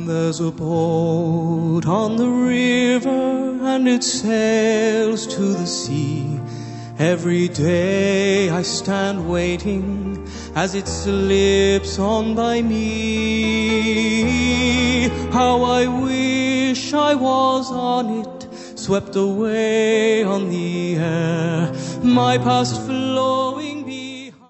There's a boat on the river and it sails to the sea. Every day I stand waiting as it slips on by me. How I wish I was on it, swept away on the air, my past flowing